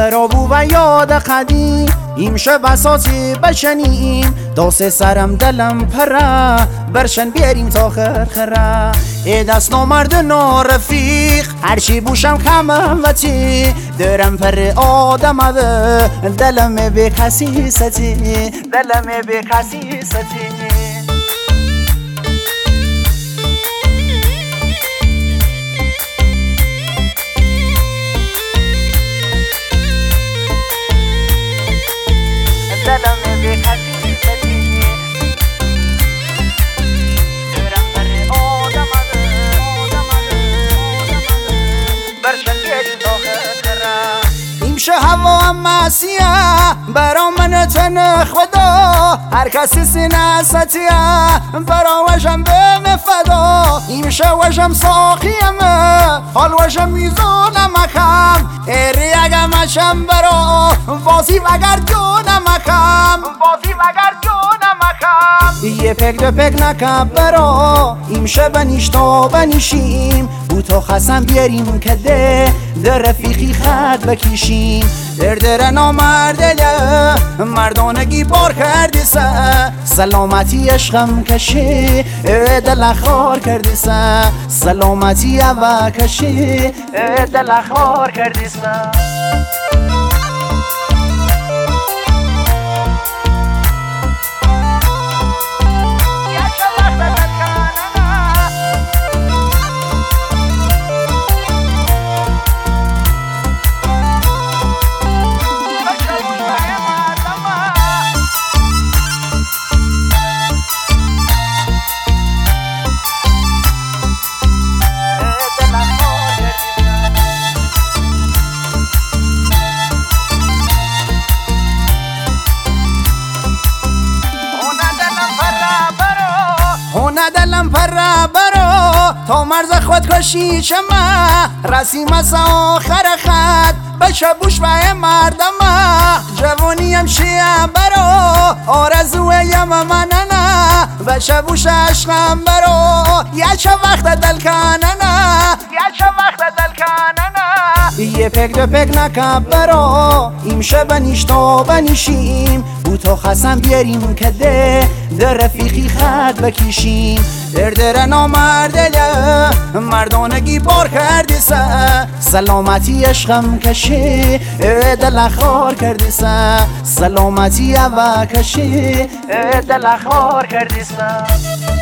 برابو و یاد قدیم ایمشه بساتی بشنیم داست سرم دلم پره برشن بیاریم تا خرخره ای دست نامرد نارفیق هرچی بوشم کمم وطی درم پر آدم اوه دلم به کسی ستی دلم به کسی ستی دلم به کسی ستی درم پر آدم برشن بیاریم تا خرخره ایمشه هوا هم مسیه برا من تن خدا هر کسی سینه ستیه برا وشم به مفدا ایمشه وشم ساقیمه حال وشم میزونم اکم ایری اگم اشم برا بازی وگر جونم اکم بازی وگر جونم اکم یه پک دو پک نکم برا ایمشه بنیش تا بنیشیم بوتا خسم بیاریم که در رفیقی خط بکشیم در نامرده مردانگی بار کردی سلامتی عشقم کشی دل خار کردی سلامتی و کشی دل خار کردی دلم پر برا تا مرز خود کشی شما رسیم از آخر خط بشه بوش و مردم جوانیم شیه برا آرزویم مننه بشه بوش عشقم برا یه چه وقت دل کننه یه چه وقت دل کننه یه پک دو پک نکب برا ایمشه بنیش تا بنیشیم بوتا خسم بیاریم که در رفیقی خط بکشیم در نامرده مردانگی بار کردی سلامتی عشقم کشی دل خار کردی سلامتی و کشی دل خار کردی